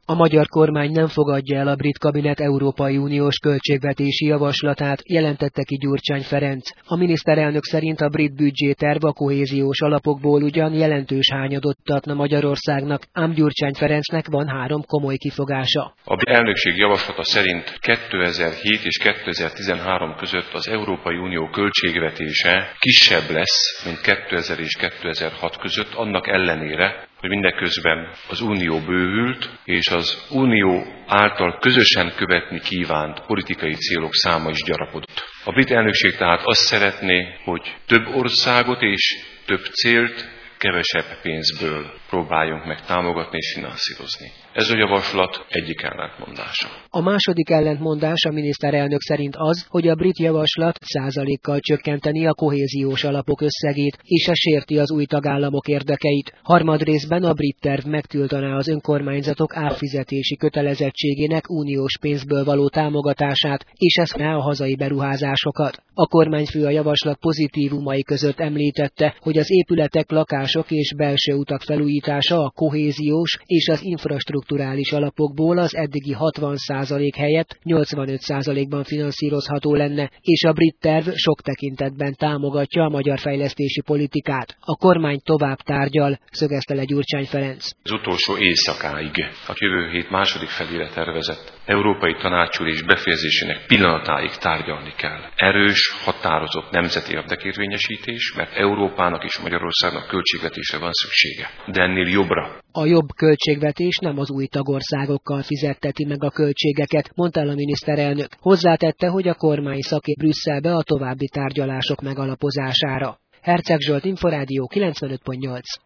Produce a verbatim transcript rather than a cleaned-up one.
A magyar kormány nem fogadja el a brit kabinet Európai Uniós költségvetési javaslatát, jelentette ki Gyurcsány Ferenc. A miniszterelnök szerint a brit büdzséterv a kohéziós alapokból ugyan jelentős hányadot adna Magyarországnak, ám Gyurcsány Ferencnek van három komoly kifogása. A brit elnökség javaslata szerint kétezer-hét és kétezer-tizenhárom között az Európai Unió költségvetése kisebb lesz, mint kétezer és kétezer-hat között, annak ellenére, hogy mindeközben az Unió bővült, és az Unió által közösen követni kívánt politikai célok száma is gyarapodott. A brit elnökség tehát azt szeretné, hogy több országot és több célt kevesebb pénzből próbáljunk meg támogatni és finanszírozni. Ez a javaslat egyik ellentmondása. A második ellentmondás a miniszterelnök szerint az, hogy a brit javaslat százalékkal csökkenteni a kohéziós alapok összegét, és ez sérti az új tagállamok érdekeit. Harmadrészben a brit terv megtiltaná az önkormányzatok árfizetési kötelezettségének uniós pénzből való támogatását, és ez ne a hazai beruházásokat. A kormányfő a javaslat pozitívumai között említette, hogy az épületek, lakások és belső utak felújítása a kohéziós és az infrastrukturális alapokból az eddigi hatvan százalék helyett nyolcvanöt százalékban finanszírozható lenne, és a brit terv sok tekintetben támogatja a magyar fejlesztési politikát. A kormány tovább tárgyal, szögezte le Gyurcsány Ferenc. Az utolsó éjszakáig, a jövő hét második felére tervezett Európai Tanácsülés befejezésének pillanatáig tárgyalni kell. Erős, határozott nemzeti érdekérvényesítés, mert Európának és Magyarországnak költségvetésre van szüksége. De ennél jobbra. A jobb költségvetés nem az új tagországokkal fizetteti meg a költségeket, mondta el a miniszterelnök. Hozzátette, hogy a kormány szakér Brüsszelbe a további tárgyalások megalapozására. Herceg Zsolt, Inforádió kilencvenöt pont nyolc.